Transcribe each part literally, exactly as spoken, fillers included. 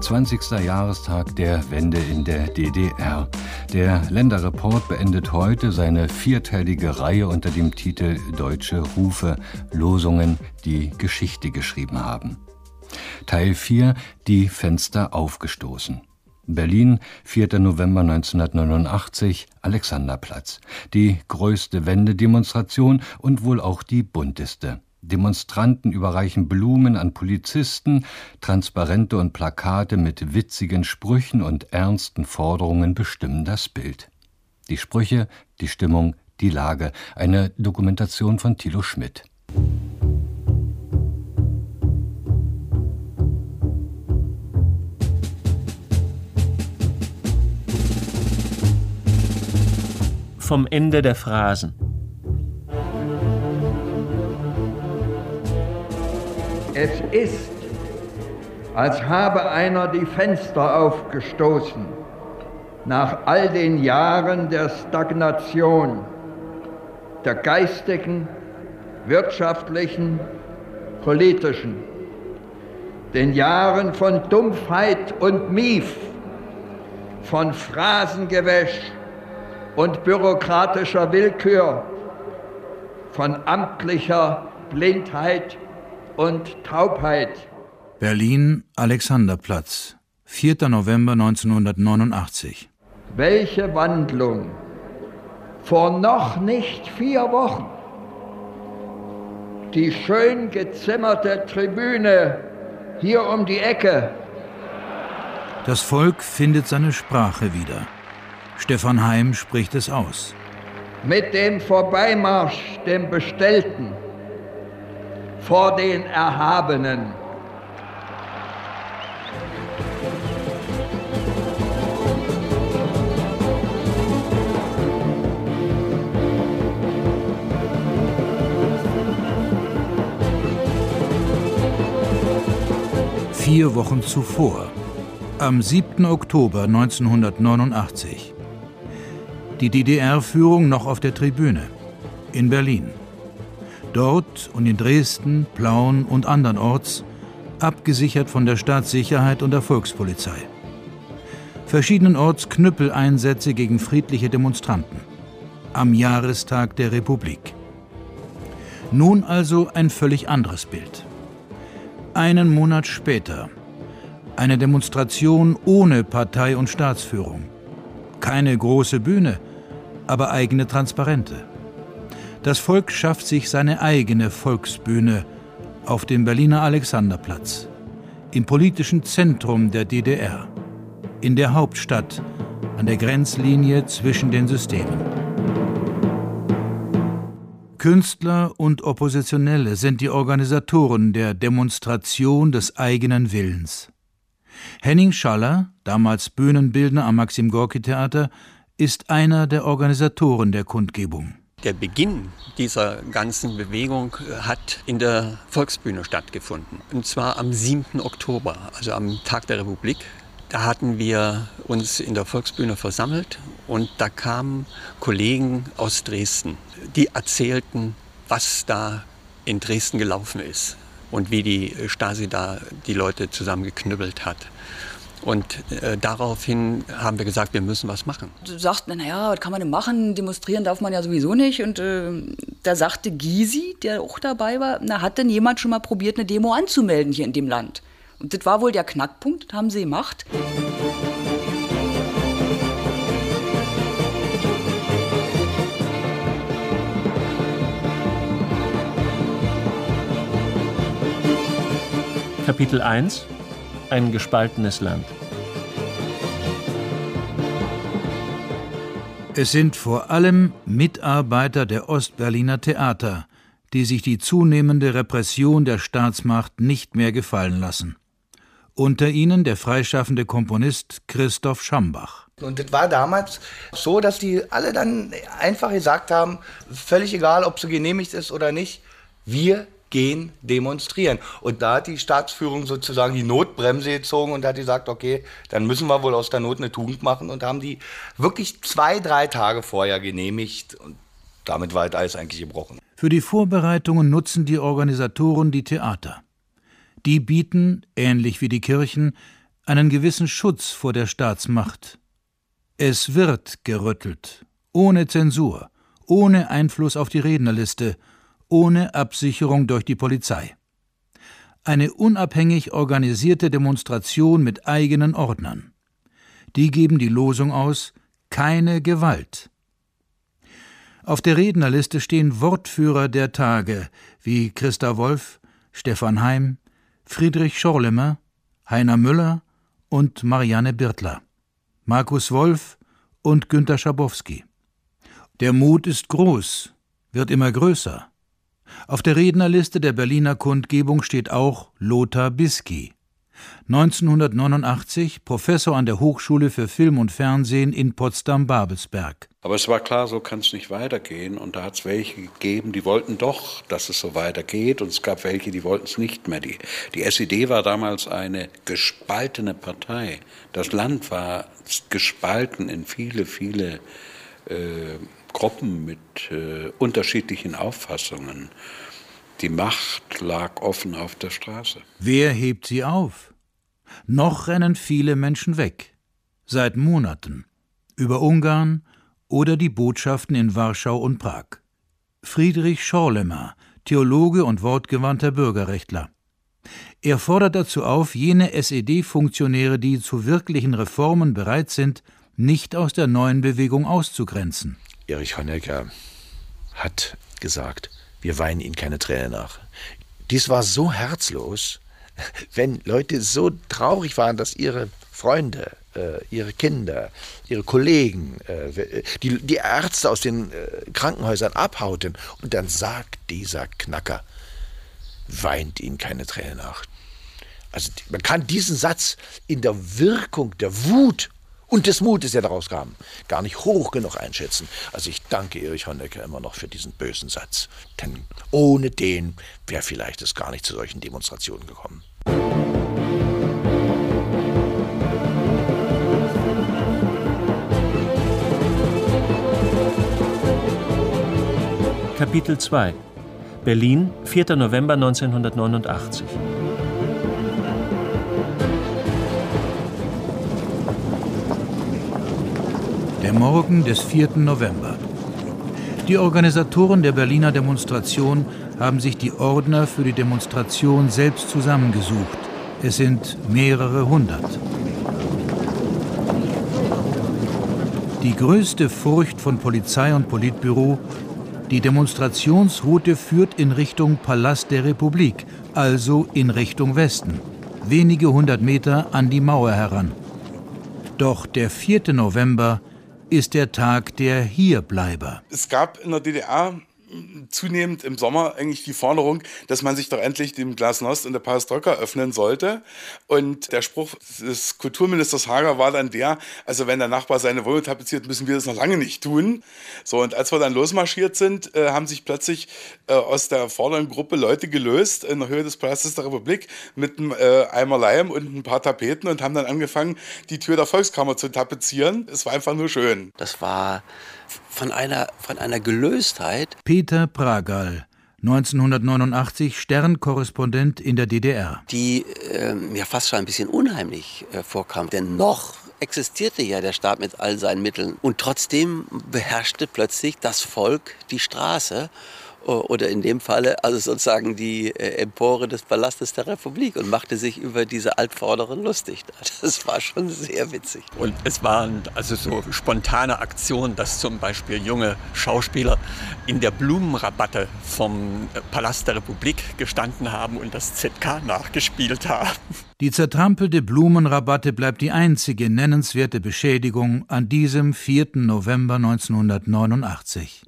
zwanzigster Jahrestag der Wende in der D D R. Der Länderreport beendet heute seine vierteilige Reihe unter dem Titel Deutsche Rufe, Losungen, die Geschichte geschrieben haben. Teil vier, die Fenster aufgestoßen. Berlin, vierter November neunzehnhundertneunundachtzig, Alexanderplatz. Die größte Wendedemonstration und wohl auch die bunteste. Demonstranten überreichen Blumen an Polizisten, Transparente und Plakate mit witzigen Sprüchen und ernsten Forderungen bestimmen das Bild. Die Sprüche, die Stimmung, die Lage. Eine Dokumentation von Thilo Schmidt. Vom Ende der Phrasen. Es ist, als habe einer die Fenster aufgestoßen, nach all den Jahren der Stagnation, der geistigen, wirtschaftlichen, politischen, den Jahren von Dumpfheit und Mief, von Phrasengewäsch und bürokratischer Willkür, von amtlicher Blindheit und Taubheit. Berlin, Alexanderplatz, vierter November neunzehnhundertneunundachtzig. Welche Wandlung! Vor noch nicht vier Wochen. Die schön gezimmerte Tribüne hier um die Ecke. Das Volk findet seine Sprache wieder. Stefan Heym spricht es aus. Mit dem Vorbeimarsch, dem Bestellten, vor den Erhabenen. Vier Wochen zuvor, am siebten Oktober neunzehnhundertneunundachtzig. Die D D R-Führung noch auf der Tribüne in Berlin. Dort und in Dresden, Plauen und andernorts abgesichert von der Staatssicherheit und der Volkspolizei. Verschiedenorts Knüppeleinsätze gegen friedliche Demonstranten. Am Jahrestag der Republik. Nun also ein völlig anderes Bild. Einen Monat später. Eine Demonstration ohne Partei- und Staatsführung. Keine große Bühne, aber eigene Transparente. Das Volk schafft sich seine eigene Volksbühne auf dem Berliner Alexanderplatz, im politischen Zentrum der D D R, in der Hauptstadt, an der Grenzlinie zwischen den Systemen. Künstler und Oppositionelle sind die Organisatoren der Demonstration des eigenen Willens. Henning Schaller, damals Bühnenbildner am Maxim-Gorki-Theater, ist einer der Organisatoren der Kundgebung. Der Beginn dieser ganzen Bewegung hat in der Volksbühne stattgefunden. Und zwar am siebten Oktober, also am Tag der Republik. Da hatten wir uns in der Volksbühne versammelt und da kamen Kollegen aus Dresden, die erzählten, was da in Dresden gelaufen ist und wie die Stasi da die Leute zusammengeknüppelt hat. Und äh, daraufhin haben wir gesagt, wir müssen was machen. Du sagst, naja, was kann man denn machen? Demonstrieren darf man ja sowieso nicht. Und äh, da sagte Gysi, der auch dabei war, na, hat denn jemand schon mal probiert, eine Demo anzumelden hier in dem Land? Und das war wohl der Knackpunkt, das haben sie gemacht. Kapitel eins. Ein gespaltenes Land. Es sind vor allem Mitarbeiter der Ostberliner Theater, die sich die zunehmende Repression der Staatsmacht nicht mehr gefallen lassen. Unter ihnen der freischaffende Komponist Christoph Schambach. Und das war damals so, dass die alle dann einfach gesagt haben, völlig egal, ob sie genehmigt ist oder nicht, wir gehen demonstrieren. Und da hat die Staatsführung sozusagen die Notbremse gezogen und hat gesagt, okay, dann müssen wir wohl aus der Not eine Tugend machen und haben die wirklich zwei, drei Tage vorher genehmigt und damit war halt alles eigentlich gebrochen. Für die Vorbereitungen nutzen die Organisatoren die Theater. Die bieten, ähnlich wie die Kirchen, einen gewissen Schutz vor der Staatsmacht. Es wird gerüttelt, ohne Zensur, ohne Einfluss auf die Rednerliste, ohne Absicherung durch die Polizei. Eine unabhängig organisierte Demonstration mit eigenen Ordnern. Die geben die Losung aus: keine Gewalt. Auf der Rednerliste stehen Wortführer der Tage wie Christa Wolf, Stefan Heim, Friedrich Schorlemmer, Heiner Müller und Marianne Birtler, Markus Wolf und Günter Schabowski. Der Mut ist groß, wird immer größer. Auf der Rednerliste der Berliner Kundgebung steht auch Lothar Bisky, neunzehnhundertneunundachtzig Professor an der Hochschule für Film und Fernsehen in Potsdam-Babelsberg. Aber es war klar, so kann es nicht weitergehen. Und da hat es welche gegeben, die wollten doch, dass es so weitergeht. Und es gab welche, die wollten es nicht mehr. Die, die S E D war damals eine gespaltene Partei. Das Land war gespalten in viele, viele äh, Gruppen mit äh, unterschiedlichen Auffassungen. Die Macht lag offen auf der Straße. Wer hebt sie auf? Noch rennen viele Menschen weg. Seit Monaten. Über Ungarn oder die Botschaften in Warschau und Prag. Friedrich Schorlemmer, Theologe und wortgewandter Bürgerrechtler. Er fordert dazu auf, jene S E D-Funktionäre, die zu wirklichen Reformen bereit sind, nicht aus der neuen Bewegung auszugrenzen. Erich Honecker hat gesagt, wir weinen ihnen keine Tränen nach. Dies war so herzlos, wenn Leute so traurig waren, dass ihre Freunde, äh, ihre Kinder, ihre Kollegen, äh, die, die Ärzte aus den äh, Krankenhäusern abhauten. Und dann sagt dieser Knacker, weint ihnen keine Tränen nach. Also man kann diesen Satz in der Wirkung der Wut und des Mutes, der daraus kam, gar nicht hoch genug einschätzen. Also ich danke Erich Honecker immer noch für diesen bösen Satz. Denn ohne den wäre vielleicht es gar nicht zu solchen Demonstrationen gekommen. Kapitel zwei. Berlin, vierter November neunzehnhundertneunundachtzig. Der Morgen des vierten November. Die Organisatoren der Berliner Demonstration haben sich die Ordner für die Demonstration selbst zusammengesucht. Es sind mehrere hundert. Die größte Furcht von Polizei und Politbüro: die Demonstrationsroute führt in Richtung Palast der Republik, also in Richtung Westen, wenige hundert Meter an die Mauer heran. Doch der vierte November ist der Tag der Hierbleiber. Es gab in der D D R zunehmend im Sommer eigentlich die Forderung, dass man sich doch endlich dem Glasnost und der Perestroika öffnen sollte. Und der Spruch des Kulturministers Hager war dann der, also wenn der Nachbar seine Wohnung tapeziert, müssen wir das noch lange nicht tun. So, und als wir dann losmarschiert sind, äh, haben sich plötzlich äh, aus der vorderen Gruppe Leute gelöst in der Höhe des Palastes der Republik mit einem äh, Eimer Leim und ein paar Tapeten und haben dann angefangen, die Tür der Volkskammer zu tapezieren. Es war einfach nur schön. Das war von einer, von einer Gelöstheit. Peter Pragal, neunzehnhundertneunundachtzig Stern-Korrespondent in der D D R. Die äh, mir fast schon ein bisschen unheimlich äh, vorkam. Denn noch existierte ja der Staat mit all seinen Mitteln. Und trotzdem beherrschte plötzlich das Volk die Straße. Oder in dem Falle also sozusagen die äh, Empore des Palastes der Republik und machte sich über diese Altvorderen lustig. Das war schon sehr witzig. Und es waren also so spontane Aktionen, dass zum Beispiel junge Schauspieler in der Blumenrabatte vom Palast der Republik gestanden haben und das Z K nachgespielt haben. Die zertrampelte Blumenrabatte bleibt die einzige nennenswerte Beschädigung an diesem vierten November neunzehnhundertneunundachtzig.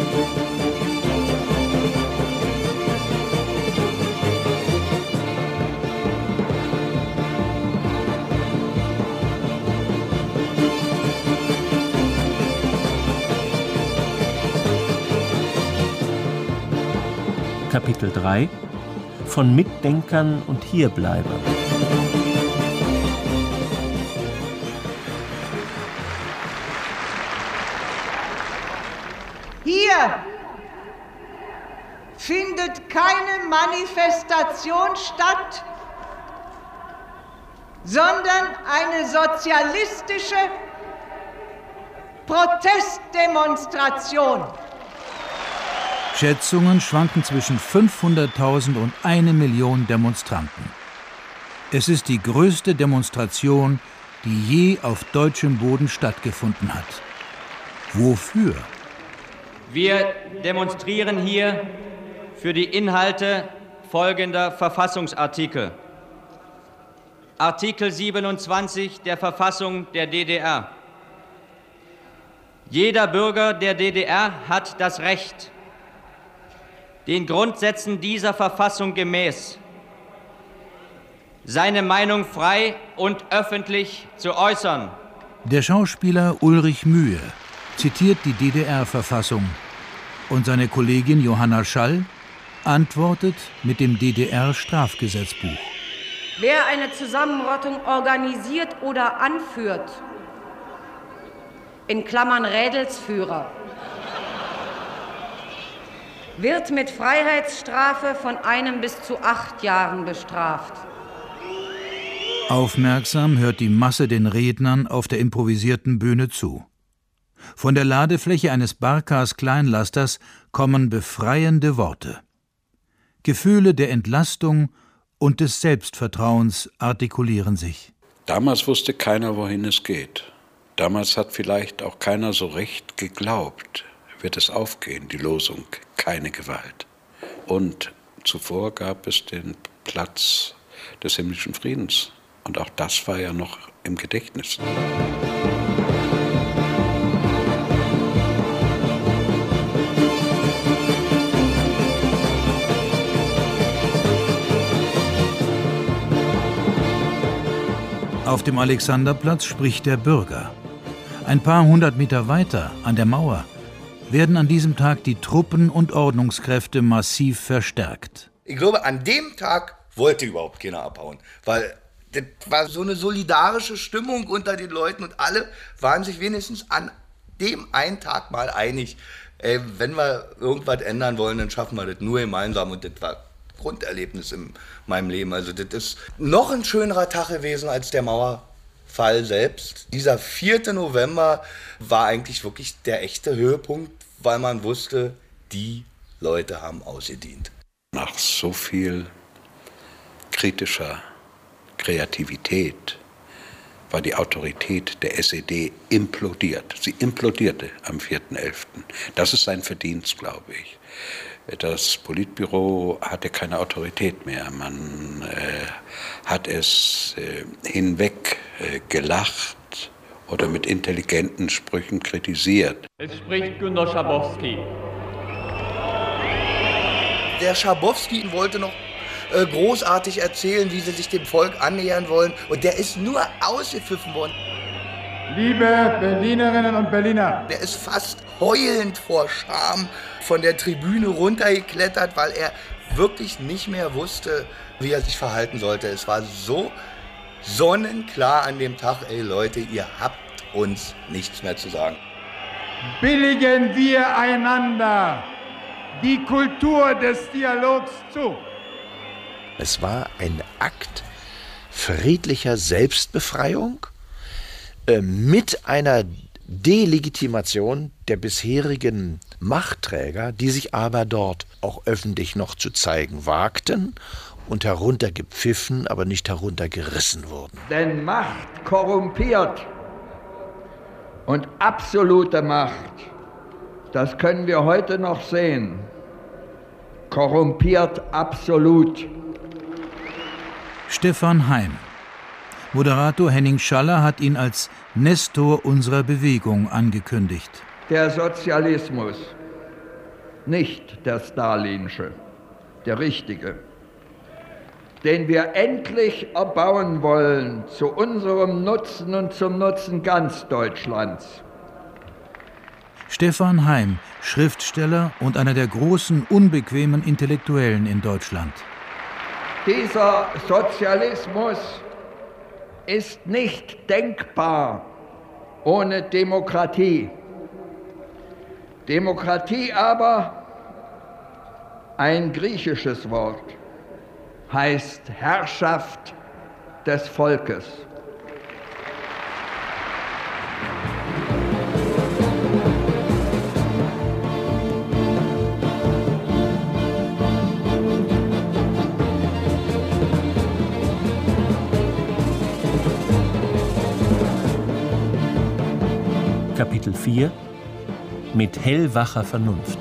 Kapitel drei. Von Mitdenkern und Hierbleibern. Hier findet keine Manifestation statt, sondern eine sozialistische Protestdemonstration. Schätzungen schwanken zwischen fünfhunderttausend und eine Million Demonstranten. Es ist die größte Demonstration, die je auf deutschem Boden stattgefunden hat. Wofür? Wir demonstrieren hier für die Inhalte folgender Verfassungsartikel. Artikel siebenundzwanzig der Verfassung der D D R. Jeder Bürger der D D R hat das Recht, den Grundsätzen dieser Verfassung gemäß, seine Meinung frei und öffentlich zu äußern. Der Schauspieler Ulrich Mühe zitiert die D D R-Verfassung und seine Kollegin Johanna Schall antwortet mit dem D D R-Strafgesetzbuch. Wer eine Zusammenrottung organisiert oder anführt, in Klammern Rädelsführer, wird mit Freiheitsstrafe von einem bis zu acht Jahren bestraft. Aufmerksam hört die Masse den Rednern auf der improvisierten Bühne zu. Von der Ladefläche eines Barkas Kleinlasters kommen befreiende Worte. Gefühle der Entlastung und des Selbstvertrauens artikulieren sich. Damals wusste keiner, wohin es geht. Damals hat vielleicht auch keiner so recht geglaubt, wird es aufgehen, die Losung keine Gewalt. Und zuvor gab es den Platz des himmlischen Friedens. Und auch das war ja noch im Gedächtnis. Auf dem Alexanderplatz spricht der Bürger. Ein paar hundert Meter weiter, an der Mauer, werden an diesem Tag die Truppen und Ordnungskräfte massiv verstärkt. Ich glaube, an dem Tag wollte überhaupt keiner abhauen, weil das war so eine solidarische Stimmung unter den Leuten und alle waren sich wenigstens an dem einen Tag mal einig, ey, wenn wir irgendwas ändern wollen, dann schaffen wir das nur gemeinsam und das war Grunderlebnis in meinem Leben. Also das ist noch ein schönerer Tag gewesen als der Mauerfall selbst. Dieser vierte November war eigentlich wirklich der echte Höhepunkt, weil man wusste, die Leute haben ausgedient. Nach so viel kritischer Kreativität war die Autorität der S E D implodiert. Sie implodierte am vierten elften Das ist sein Verdienst, glaube ich. Das Politbüro hatte keine Autorität mehr. Man äh, hat es äh, hinweg äh, gelacht oder mit intelligenten Sprüchen kritisiert. Es spricht Günter Schabowski. Der Schabowski wollte noch äh, großartig erzählen, wie sie sich dem Volk annähern wollen. Und der ist nur ausgepfiffen worden. Liebe Berlinerinnen und Berliner. Der ist fast heulend vor Scham von der Tribüne runtergeklettert, weil er wirklich nicht mehr wusste, wie er sich verhalten sollte. Es war so sonnenklar an dem Tag, ey Leute, ihr habt uns nichts mehr zu sagen. Billigen wir einander die Kultur des Dialogs zu. Es war ein Akt friedlicher Selbstbefreiung äh, mit einer Delegitimation der bisherigen Machtträger, die sich aber dort auch öffentlich noch zu zeigen wagten und heruntergepfiffen, aber nicht heruntergerissen wurden. Denn Macht korrumpiert und absolute Macht, das können wir heute noch sehen, korrumpiert absolut. Stefan Heym. Moderator Henning Schaller hat ihn als Nestor unserer Bewegung angekündigt. Der Sozialismus, nicht der stalinische, der richtige, den wir endlich erbauen wollen zu unserem Nutzen und zum Nutzen ganz Deutschlands. Stefan Heym, Schriftsteller und einer der großen unbequemen Intellektuellen in Deutschland. Dieser Sozialismus ist nicht denkbar ohne Demokratie. Demokratie aber, ein griechisches Wort, heißt Herrschaft des Volkes. Kapitel vier Mit hellwacher Vernunft.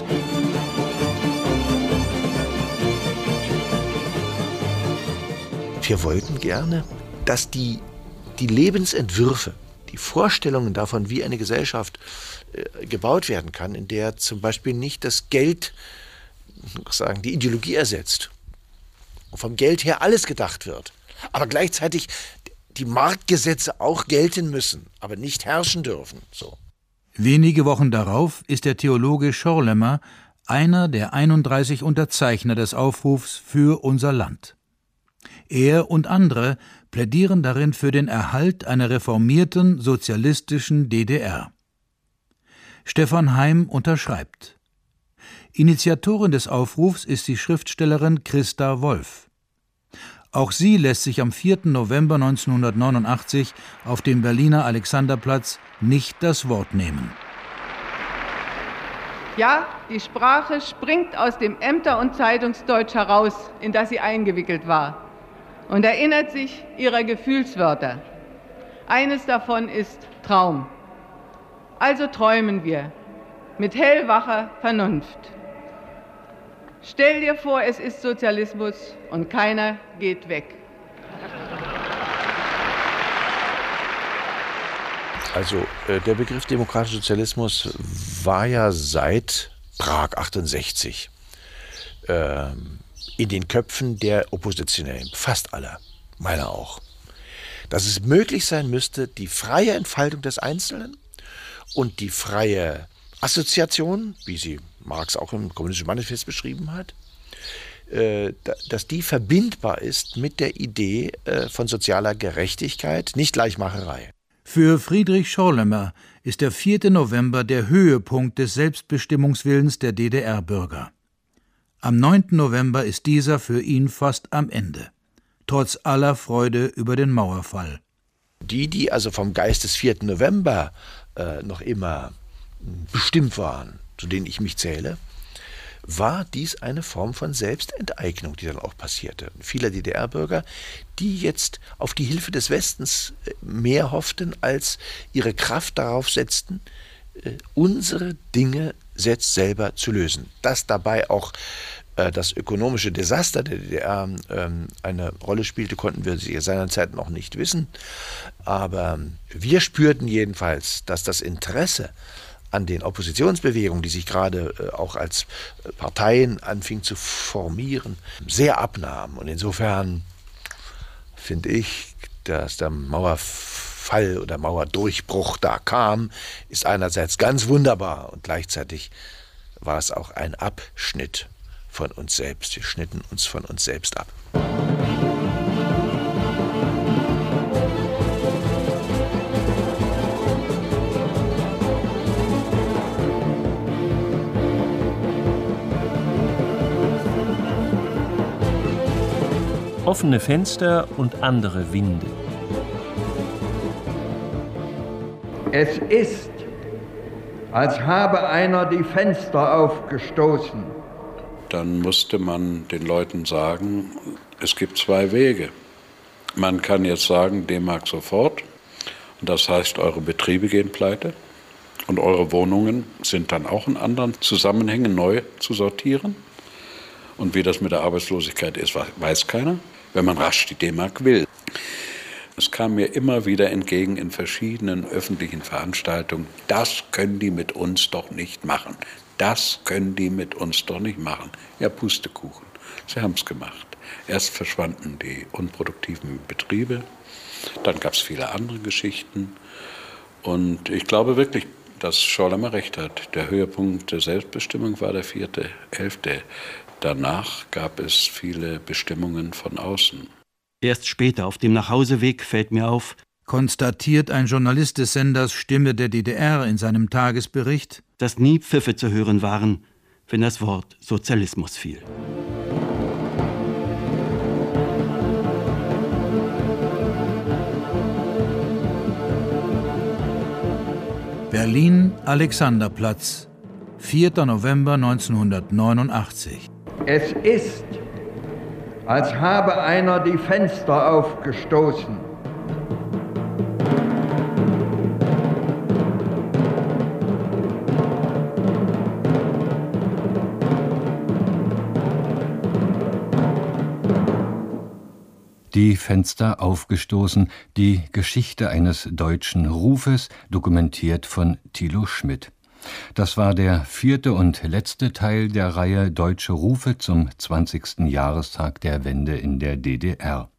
Wir wollten gerne, dass die, die Lebensentwürfe, die Vorstellungen davon, wie eine Gesellschaft äh, gebaut werden kann, in der zum Beispiel nicht das Geld, sagen, die Ideologie ersetzt und vom Geld her alles gedacht wird, aber gleichzeitig die Marktgesetze auch gelten müssen, aber nicht herrschen dürfen. So. Wenige Wochen darauf ist der Theologe Schorlemmer einer der einunddreißig Unterzeichner des Aufrufs für unser Land. Er und andere plädieren darin für den Erhalt einer reformierten sozialistischen D D R. Stefan Heym unterschreibt. Initiatorin des Aufrufs ist die Schriftstellerin Christa Wolf. Auch sie lässt sich am vierten November neunzehnhundertneunundachtzig auf dem Berliner Alexanderplatz nicht das Wort nehmen. Ja, die Sprache springt aus dem Ämter- und Zeitungsdeutsch heraus, in das sie eingewickelt war, und erinnert sich ihrer Gefühlswörter. Eines davon ist Traum. Also träumen wir mit hellwacher Vernunft. Stell dir vor, es ist Sozialismus und keiner geht weg. Also äh, der Begriff demokratischer Sozialismus war ja seit Prag achtundsechzig äh, in den Köpfen der Oppositionellen, fast aller, meiner auch. Dass es möglich sein müsste, die freie Entfaltung des Einzelnen und die freie Assoziation, wie sie Marx auch im Kommunistischen Manifest beschrieben hat, äh, dass die verbindbar ist mit der Idee äh, von sozialer Gerechtigkeit, nicht Gleichmacherei. Für Friedrich Schorlemmer ist der vierte November der Höhepunkt des Selbstbestimmungswillens der D D R-Bürger. Am neunten November ist dieser für ihn fast am Ende, trotz aller Freude über den Mauerfall. Die, die also vom Geist des vierten November äh, noch immer bestimmt waren, zu denen ich mich zähle, war dies eine Form von Selbstenteignung, die dann auch passierte. Viele D D R-Bürger, die jetzt auf die Hilfe des Westens mehr hofften, als ihre Kraft darauf setzten, unsere Dinge selbst selber zu lösen. Dass dabei auch äh, das ökonomische Desaster der D D R ähm, eine Rolle spielte, konnten wir seinerzeit noch nicht wissen. Aber wir spürten jedenfalls, dass das Interesse an den Oppositionsbewegungen, die sich gerade äh, auch als äh, Parteien anfingen zu formieren, sehr abnahm. Und insofern finde ich, dass der Mauerfall oder Mauerdurchbruch da kam, ist einerseits ganz wunderbar und gleichzeitig war es auch ein Abschnitt von uns selbst. Wir schnitten uns von uns selbst ab. Offene Fenster und andere Winde. Es ist, als habe einer die Fenster aufgestoßen. Dann musste man den Leuten sagen, es gibt zwei Wege. Man kann jetzt sagen, D-Mark sofort. Und das heißt, eure Betriebe gehen pleite. Und eure Wohnungen sind dann auch in anderen Zusammenhängen neu zu sortieren. Und wie das mit der Arbeitslosigkeit ist, weiß keiner, wenn man rasch die D-Mark will. Es kam mir immer wieder entgegen in verschiedenen öffentlichen Veranstaltungen, das können die mit uns doch nicht machen. Das können die mit uns doch nicht machen. Ja, Pustekuchen. Sie haben es gemacht. Erst verschwanden die unproduktiven Betriebe, dann gab es viele andere Geschichten. Und ich glaube wirklich, dass Schorlemmer recht hat. Der Höhepunkt der Selbstbestimmung war der vierte elfte Danach gab es viele Bestimmungen von außen. Erst später auf dem Nachhauseweg fällt mir auf, konstatiert ein Journalist des Senders Stimme der D D R in seinem Tagesbericht, dass nie Pfiffe zu hören waren, wenn das Wort Sozialismus fiel. Berlin, Alexanderplatz, vierter November neunzehnhundertneunundachtzig. Es ist, als habe einer die Fenster aufgestoßen. Die Fenster aufgestoßen, die Geschichte eines deutschen Rufes, dokumentiert von Thilo Schmidt. Das war der vierte und letzte Teil der Reihe Deutsche Rufe zum zwanzigsten Jahrestag der Wende in der D D R.